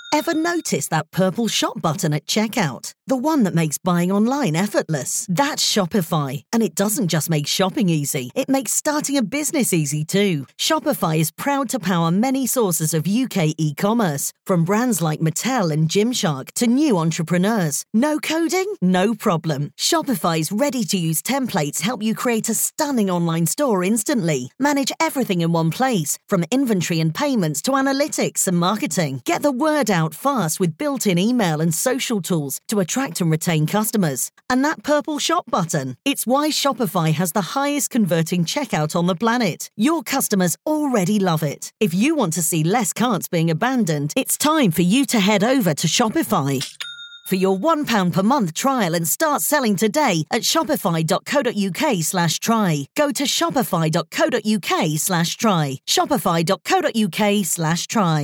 Ever notice that purple shop button at checkout? The one that makes buying online effortless. That's Shopify. And it doesn't just make shopping easy, it makes starting a business easy too. Shopify is proud to power many sources of UK e-commerce, from brands like Mattel and Gymshark to new entrepreneurs. No coding? No problem. Shopify's ready-to-use templates help you create a stunning online store instantly. Manage everything in one place, from inventory and payments to analytics and marketing. Get the word out fast with built-in email and social tools to attract and retain customers. And that purple shop button, it's why Shopify has the highest converting checkout on the planet. Your customers already love it. If you want to see less carts being abandoned, it's time for you to head over to Shopify. For your £1 per month trial and start selling today at shopify.co.uk/try. Go to shopify.co.uk/try. Shopify.co.uk/try.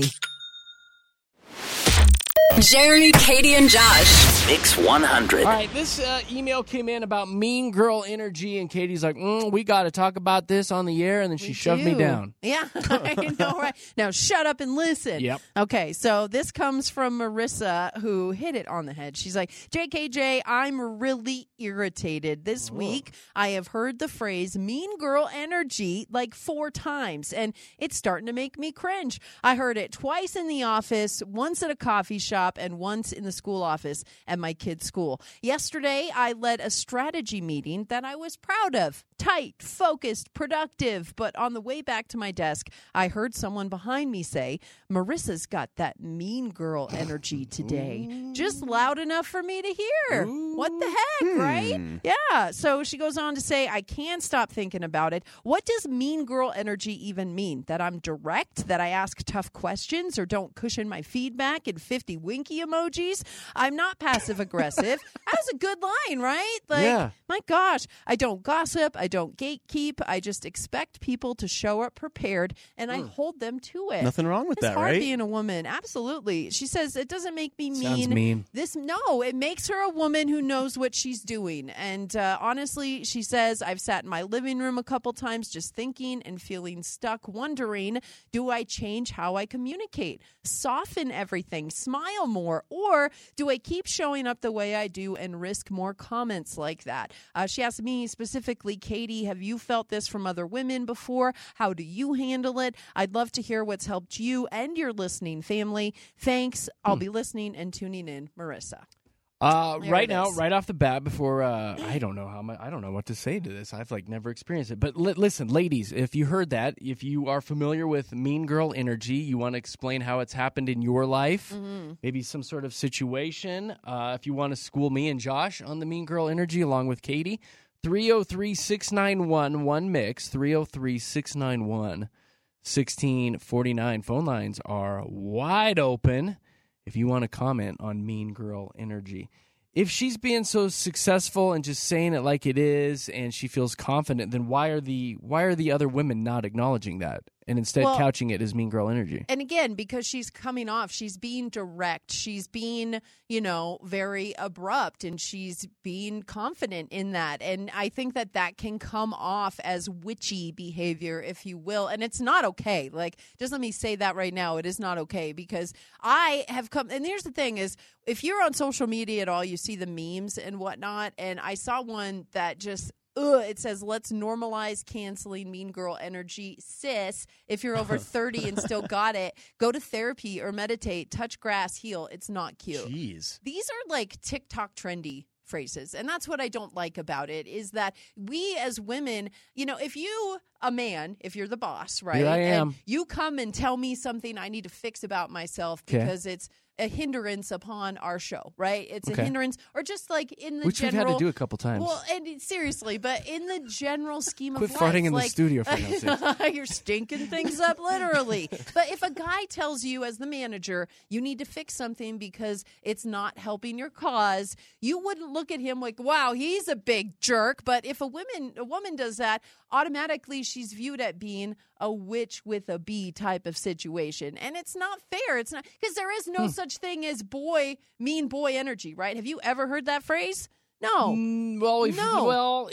Jeremy, Katie, and Josh. Mix 100. All right, this email came in about mean girl energy, and Katie's like, we got to talk about this on the air, and then she shoved me down. Yeah, I know, right? Now, shut up and listen. Yep. Okay, so this comes from Marissa, who hit it on the head. She's like, JKJ, I'm really irritated. This week, I have heard the phrase mean girl energy like 4 times, and it's starting to make me cringe. I heard it twice in the office, once at a coffee shop, and once in the school office at my kid's school. Yesterday, I led a strategy meeting that I was proud of. Tight, focused, productive. But on the way back to my desk, I heard someone behind me say, Marissa's got that mean girl energy today. Just loud enough for me to hear. What the heck, right? Yeah. So she goes on to say, I can't stop thinking about it. What does mean girl energy even mean? That I'm direct? That I ask tough questions or don't cushion my feedback in 50 winky emojis? I'm not passive aggressive. That's a good line, right? Like, my gosh, I don't gossip. I don't gatekeep. I just expect people to show up prepared, and I hold them to it. Nothing wrong with it's that, hard right? being a woman. Absolutely. She says it doesn't make me Sounds mean. No, it makes her a woman who knows what she's doing. And honestly, she says, I've sat in my living room a couple times just thinking and feeling stuck, wondering, do I change how I communicate? Soften everything, smile more, or do I keep showing up the way I do and risk more comments like that? She asked me specifically, Katie, have you felt this from other women before? How do you handle it? I'd love to hear what's helped you and your listening family. Thanks. I'll be listening and tuning in, Marissa. Right now, right off the bat, before I don't know what to say to this. I've never experienced it. But listen, ladies, if you heard that, if you are familiar with mean girl energy, you want to explain how it's happened in your life, maybe some sort of situation. If you want to school me and Josh on the mean girl energy along with Katie, 303-691-1MIX, 303-691-1649. Phone lines are wide open if you want to comment on mean girl energy. If she's being so successful and just saying it like it is and she feels confident, then why are the other women not acknowledging that and instead couching it as mean girl energy? And again, because she's coming off, she's being direct, she's being, very abrupt, and she's being confident in that. And I think that can come off as witchy behavior, if you will. And it's not okay. Just let me say that right now. It is not okay, because I have come, and here's the thing is, if you're on social media at all, you see the memes and whatnot. And I saw one that just, it says, let's normalize canceling mean girl energy. Sis, if you're over 30 and still got it, go to therapy or meditate, touch grass, heal. It's not cute. Jeez. These are TikTok trendy phrases. And that's what I don't like about it, is that we as women, if you're the boss, right? Here I am. And you come and tell me something I need to fix about myself because it's a hindrance upon our show, right? It's a hindrance, or just in the Which general... we've had to do a couple times. Well, and seriously, but in the general scheme of Quit life... farting in the studio for God's sake. You're stinking things up, literally. But if a guy tells you as the manager, you need to fix something because it's not helping your cause, you wouldn't look at him like, wow, he's a big jerk. But if a woman does that, automatically she's viewed at being a witch with a B type of situation. And it's not fair. It's not, because there is no such thing as mean boy energy, right? Have you ever heard that phrase? No. Well,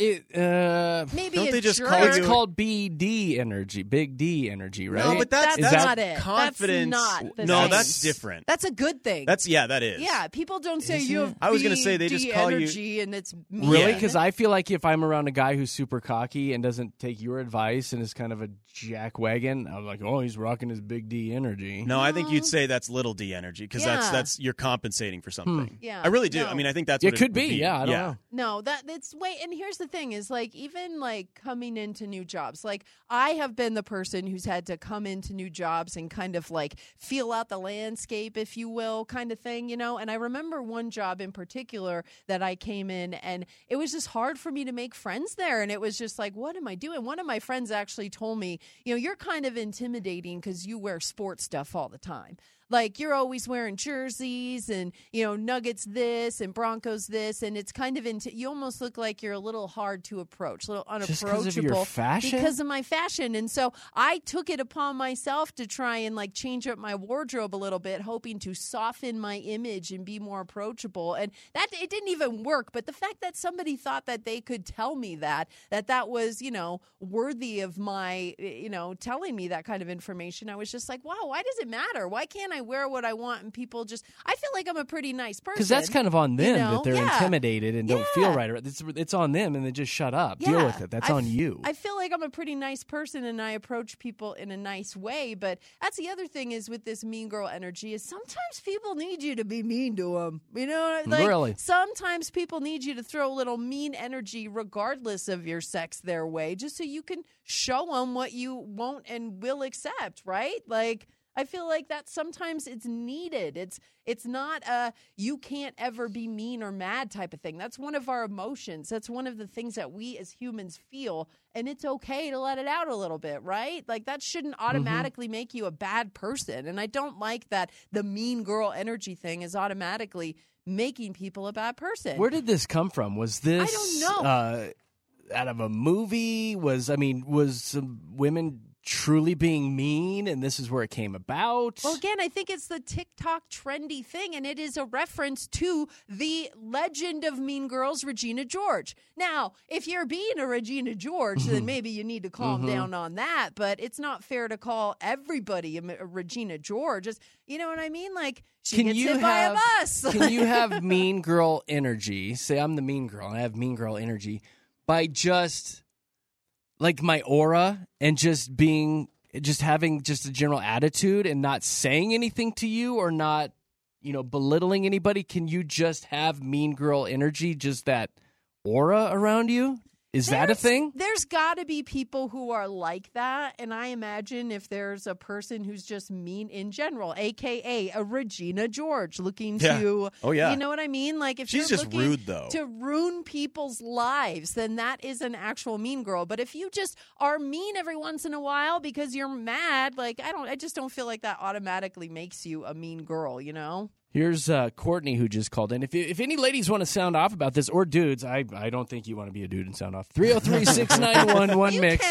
Maybe don't a they just jerk. call it's you- called BD energy, big D energy, right? No, but That's that's not it. confidence. That's not the no, same. that's different. That's a good thing. That is. Yeah, people don't say Is you it? have I was gonna say they BD just call you- energy and it's mean. Really? Yeah. Because I feel like if I'm around a guy who's super cocky and doesn't take your advice and is kind of a jackwagon, I'm like, oh, he's rocking his big D energy. No, I think you'd say that's little D energy because Yeah. that's you're compensating for something. Yeah. I really do. No. I mean, I think that's It what could would be. Yeah, I don't know. No, that's wait. And here's the thing: is like even like coming into new jobs. Like I have been the person who's had to come into new jobs and kind of like feel out the landscape, if you will, kind of thing, you know. And I remember one job in particular that I came in, and it was just hard for me to make friends there. And it was just like, what am I doing? One of my friends actually told me, you know, you're kind of intimidating because you wear sports stuff all the time. Like you're always wearing jerseys and, you know, Nuggets this and Broncos this. And it's kind of you almost look like you're a little hard to approach, a little unapproachable. Just 'cause of your fashion? Because of my fashion. And so I took it upon myself to try and like change up my wardrobe a little bit, hoping to soften my image and be more approachable. And that it didn't even work. But the fact that somebody thought that they could tell me that was, you know, worthy of my, you know, telling me that kind of information, I was just like, wow, why does it matter? Why can't I wear what I want and people just, I feel like I'm a pretty nice person. Because that's kind of on them you know? that they're Yeah. intimidated and don't feel right. It's on them, and they just shut up. Deal Yeah. with it. That's on you. I feel like I'm a pretty nice person and I approach people in a nice way. But that's the other thing is with this mean girl energy is sometimes people need you to be mean to them. You know, like Really? sometimes people need you to throw a little mean energy regardless of your sex their way, just so you can show them what you won't and will accept, right? Like, I feel like that sometimes it's needed. It's not a you can't ever be mean or mad type of thing. That's one of our emotions. That's one of the things that we as humans feel, and it's okay to let it out a little bit, right? Like that shouldn't automatically make you a bad person. And I don't like that the mean girl energy thing is automatically making people a bad person. Where did this come from? Was this I don't know. Out of a movie? Was some women truly being mean, and this is where it came about? Well, again, I think it's the TikTok trendy thing, and it is a reference to the legend of Mean Girls, Regina George. Now, if you're being a Regina George, then maybe you need to calm down on that, but it's not fair to call everybody a Regina George. You know what I mean? Like, she gets hit by a bus. Can you have mean girl energy? Say I'm the mean girl, and I have mean girl energy by just like my aura and just having just a general attitude and not saying anything to you or not, you know, belittling anybody. Can you just have mean girl energy, just that aura around you? Is that a thing? There's got to be people who are like that, and I imagine if there's a person who's just mean in general, a.k.a. a Regina George, looking to, you know what I mean? Like if She's you're just looking rude, though. to ruin people's lives, then that is an actual mean girl. But if you just are mean every once in a while because you're mad, like I just don't feel like that automatically makes you a mean girl, you know? Here's Courtney who just called in. If any ladies want to sound off about this, or dudes, I don't think you want to be a dude and sound off. 303-691-1MIX.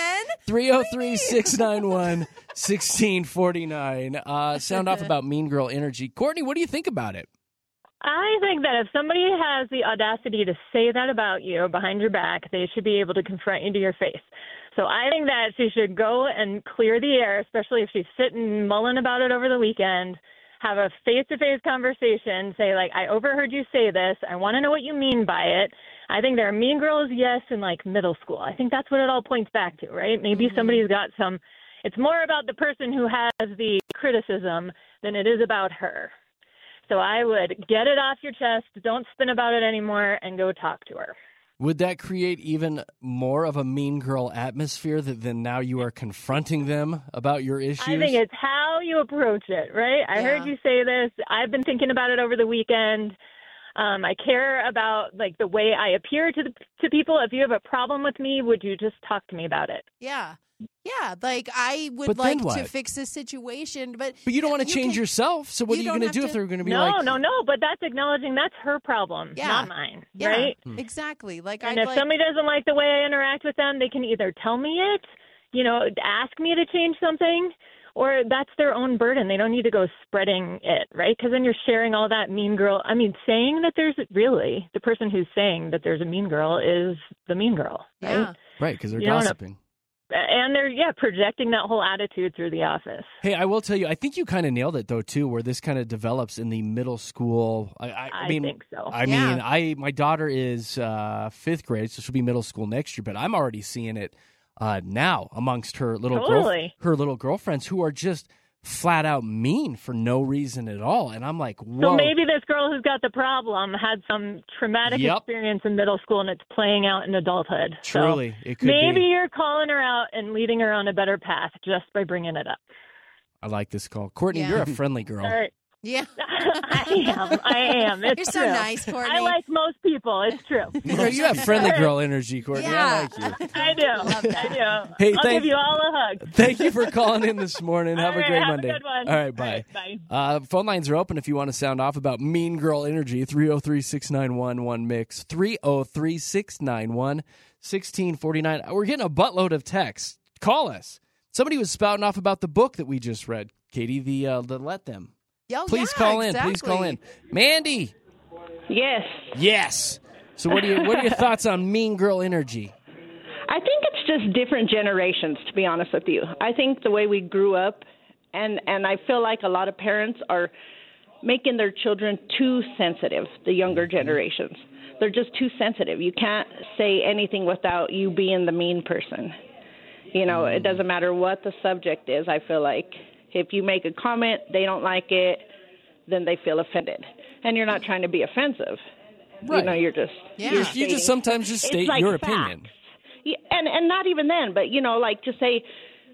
303-691-1649. Sound off about mean girl energy. Courtney, what do you think about it? I think that if somebody has the audacity to say that about you behind your back, they should be able to confront you to your face. So I think that she should go and clear the air, especially if she's sitting mulling about it over the weekend. Have a face-to-face conversation, say, like, I overheard you say this. I want to know what you mean by it. I think there are mean girls, yes, in, like, middle school. I think that's what it all points back to, right? Maybe somebody's got some – it's more about the person who has the criticism than it is about her. So I would get it off your chest, don't spin about it anymore, and go talk to her. Would that create even more of a mean girl atmosphere than now you are confronting them about your issues? I think it's how you approach it, right? I heard you say this. I've been thinking about it over the weekend. I care about like the way I appear to people. If you have a problem with me, would you just talk to me about it? Yeah. Yeah, like I would But like then what? to fix this situation, but you don't want to change yourself, so what are you going to do if they're going to be like... No, but that's acknowledging that's her problem, not mine, right? Exactly. Like, and if somebody doesn't like the way I interact with them, they can either tell me it, you know, ask me to change something, or that's their own burden. They don't need to go spreading it, right? Because then you're sharing all that mean girl. I mean, saying that there's really the person who's saying that there's a mean girl is the mean girl, right? Yeah. Right, because they're gossiping. And they're, projecting that whole attitude through the office. Hey, I will tell you, I think you kind of nailed it, though, too, where this kind of develops in the middle school. I mean, think so. My daughter is 5th grade, so she'll be middle school next year, but I'm already seeing it now amongst her little girlfriends who are just flat out mean for no reason at all. And I'm like, whoa. So maybe this girl who's got the problem had some traumatic experience in middle school and it's playing out in adulthood. Truly, so it could be. Maybe you're calling her out and leading her on a better path just by bringing it up. I like this call. Courtney, you're a friendly girl. All right. Yeah. I am. It's You're so true. nice, Courtney. I like most people. It's true. You have friendly girl energy, Courtney. Yeah. I like you. I do. I do. Hey, I'll give you all a hug. Thank you for calling in this morning. Have a great Monday. Have a good one. All right, bye. Bye. Phone lines are open if you want to sound off about mean girl energy. 303-691-1MIX. 303-691-1649. We're getting a buttload of texts. Call us. Somebody was spouting off about the book that we just read, Katie, the Let Them. Please call in. Exactly. Please call in. Mandy. Yes. So what are your thoughts on mean girl energy? I think it's just different generations, to be honest with you. I think the way we grew up, and I feel like a lot of parents are making their children too sensitive, the younger generations. They're just too sensitive. You can't say anything without you being the mean person. You know, it doesn't matter what the subject is, I feel like. If you make a comment, they don't like it, then they feel offended. And you're not trying to be offensive. Right. You know, you're just... Yeah. You just sometimes just state like your facts. opinion. Yeah, and not even then, but, you know, like to say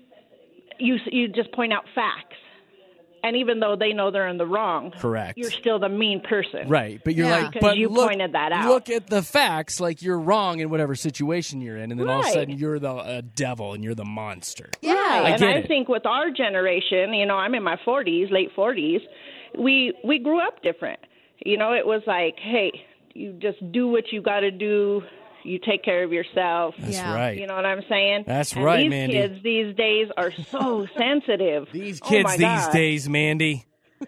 you just point out facts. And even though they know they're in the wrong, correct, you're still the mean person. Right, but you're like, because but you pointed that out. Look at the facts, like you're wrong in whatever situation you're in, and then all of a sudden you're the devil and you're the monster. Yeah. Right. I think with our generation, you know, I'm in my 40s, late 40s, we grew up different. You know, it was like, hey, you just do what you got to do. You take care of yourself. That's right. You know what I'm saying? That's and right, these Mandy. These kids these days are so sensitive. These kids these days, Mandy.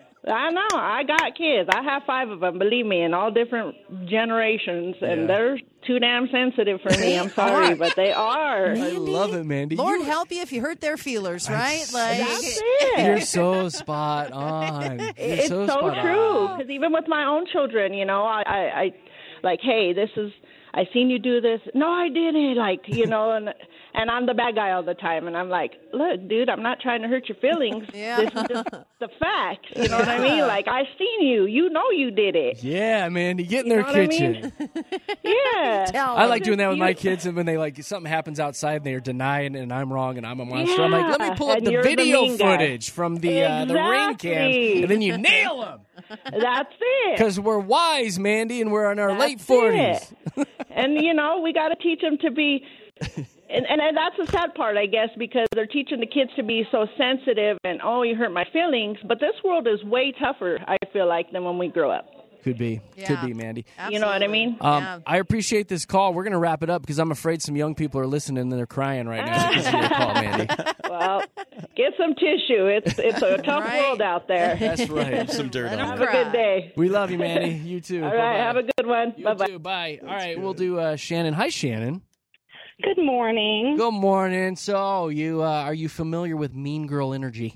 I know. I got kids. I have 5 of them, believe me, in all different generations, and they're too damn sensitive for me. I'm sorry, but they are. I love it, Mandy. Lord help you if you hurt their feelers, right? That's it. You're so spot on. It's so true. Because even with my own children, you know, I like, hey, this is, I seen you do this. No, I didn't. Like, you know, and I'm the bad guy all the time. And I'm like, look, dude, I'm not trying to hurt your feelings. This is just the facts. You know what I mean? Like, I seen you. You know you did it. Yeah, Mandy, get in their know what I kitchen. mean? Yeah. I like doing that with my kids, and when they like something happens outside and they're denying and I'm wrong and I'm a monster, I'm like, let me pull up and the you're the video mean guy. footage from the ring cams, and then you nail them. That's it. Because we're wise, Mandy, and we're in our late That's 40s. And, you know, we got to teach them to be, and that's the sad part, I guess, because they're teaching the kids to be so sensitive and, oh, you hurt my feelings. But this world is way tougher, I feel like, than when we grew up. Could be, Mandy. Absolutely. You know what I mean? I appreciate this call. We're going to wrap it up because I'm afraid some young people are listening and they're crying right now because of your call, Mandy. Well, get some tissue. It's a tough world out there. That's right. Some dirt on Have it. a good day. We love you, Mandy. You too. All right. Bye-bye. Have a good one. You Bye-bye. too. Bye. All right. We'll do Shannon. Hi, Shannon. Good morning. Good morning. So, you are you familiar with Mean Girl energy?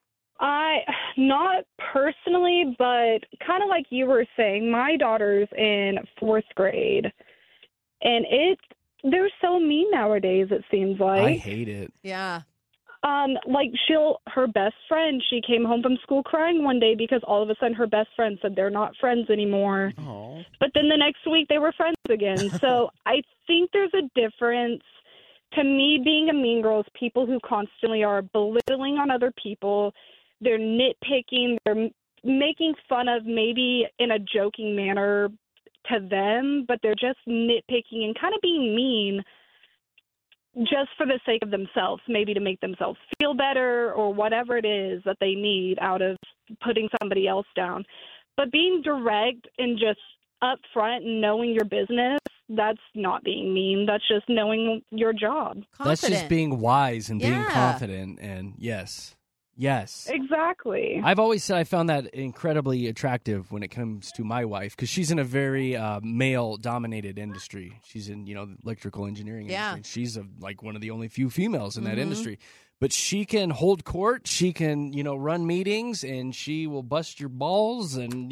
Not personally, but kind of like you were saying, my daughter's in 4th grade, and they're so mean nowadays, it seems like. I hate it. Yeah. Like her best friend, she came home from school crying one day because all of a sudden her best friend said they're not friends anymore. Oh. But then the next week they were friends again. So I think there's a difference. To me, being a mean girl is people who constantly are belittling on other people. They're nitpicking. They're making fun of, maybe in a joking manner to them, but they're just nitpicking and kind of being mean just for the sake of themselves, maybe to make themselves feel better or whatever it is that they need out of putting somebody else down. But being direct and just upfront and knowing your business, that's not being mean. That's just knowing your job. That's just being wise and being Yeah. confident. And yes, Yes. Exactly. I've always said I found that incredibly attractive when it comes to my wife, because she's in a very male-dominated industry. She's in, the electrical engineering industry. She's like one of the only few females in that industry. But she can hold court. She can, run meetings, and she will bust your balls, and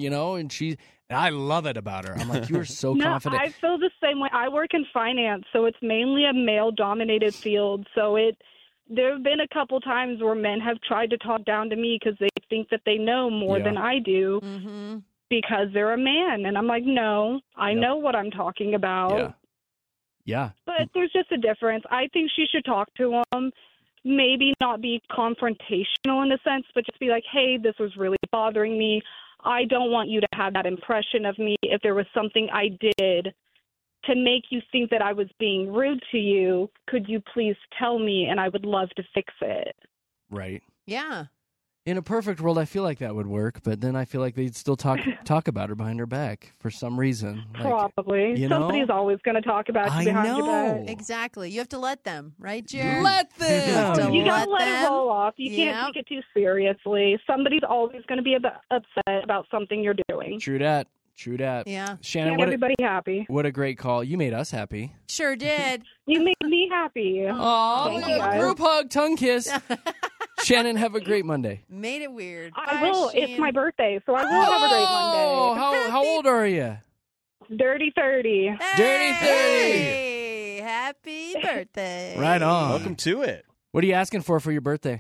I love it about her. I'm like, you're so confident. I feel the same way. I work in finance, so it's mainly a male-dominated field. So there have been a couple times where men have tried to talk down to me because they think that they know more than I do because they're a man. And I'm like, no, I know what I'm talking about. Yeah. But there's just a difference. I think she should talk to him. Maybe not be confrontational in a sense, but just be like, hey, this was really bothering me. I don't want you to have that impression of me. If there was something I did to make you think that I was being rude to you, could you please tell me, and I would love to fix it. Right. Yeah. In a perfect world, I feel like that would work, but then I feel like they'd still talk about her behind her back for some reason. Probably. Somebody's always going to talk about you behind your back. Exactly. You have to let them, right, Jared? Let them. You got to let it roll off. You can't take it too seriously. Somebody's always going to be upset about something you're doing. True that. Yeah. Shannon, everybody happy. What a great call. You made us happy. Sure did. You made me happy. Oh, group hug, tongue kiss. Shannon, have a great Monday. Made it weird. I will. Shannon. It's my birthday, so I will have a great Monday. How old are you? Dirty 30. Dirty 30. Hey, happy birthday. Right on. Welcome to it. What are you asking for your birthday?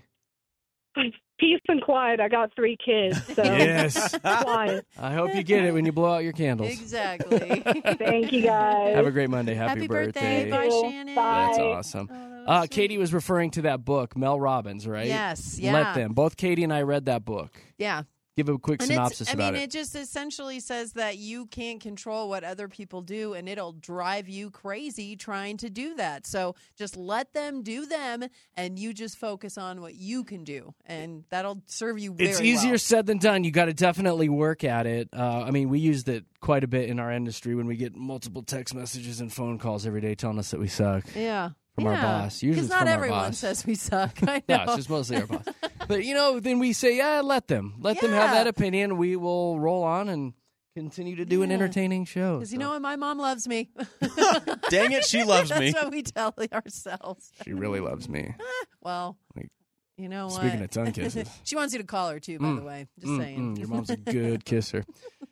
Peace and quiet. I got 3 kids. So yes. Quiet. I hope you get it when you blow out your candles. Exactly. Thank you, guys. Have a great Monday. Happy birthday. Bye, Shannon. Bye. That's awesome. Katie was referring to that book, Mel Robbins, right? Yes. Yeah. Let Them. Both Katie and I read that book. Yeah. Give a quick synopsis about it. It just essentially says that you can't control what other people do, and it'll drive you crazy trying to do that. So just let them do them, and you just focus on what you can do, and that'll serve you very well. It's easier said than done. You got to definitely work at it. We used it quite a bit in our industry when we get multiple text messages and phone calls every day telling us that we suck. Yeah. From our boss. Usually it's not from everyone our boss. says we suck. I know. No, it's just mostly our boss. But, then we say, let them. Let them have that opinion. We will roll on and continue to do an entertaining show. Because you know what? My mom loves me. Dang it, she loves me. That's what we tell ourselves. She really loves me. Well, you know what? Speaking of tongue kisses. She wants you to call her, too, by the way. Just saying. Your mom's a good kisser.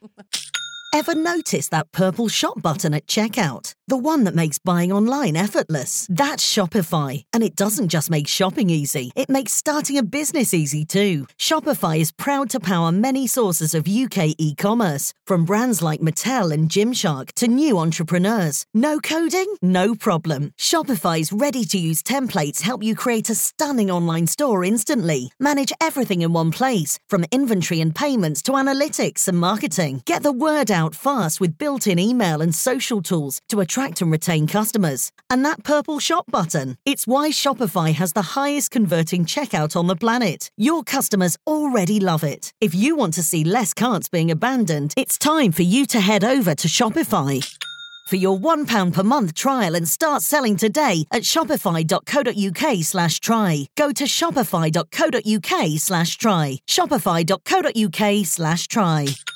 Ever notice that purple shop button at checkout? The one that makes buying online effortless. That's Shopify. And it doesn't just make shopping easy, it makes starting a business easy too. Shopify is proud to power many sources of UK e-commerce, from brands like Mattel and Gymshark to new entrepreneurs. No coding? No problem. Shopify's ready-to-use templates help you create a stunning online store instantly. Manage everything in one place, from inventory and payments to analytics and marketing. Get the word out fast with built-in email and social tools to attract and retain customers. And that purple shop button, it's why Shopify has the highest converting checkout on the planet. Your customers already love it. If you want to see less carts being abandoned, it's time for you to head over to Shopify. For your £1 per month trial and start selling today at shopify.co.uk/try. Go to shopify.co.uk/try. Shopify.co.uk/try.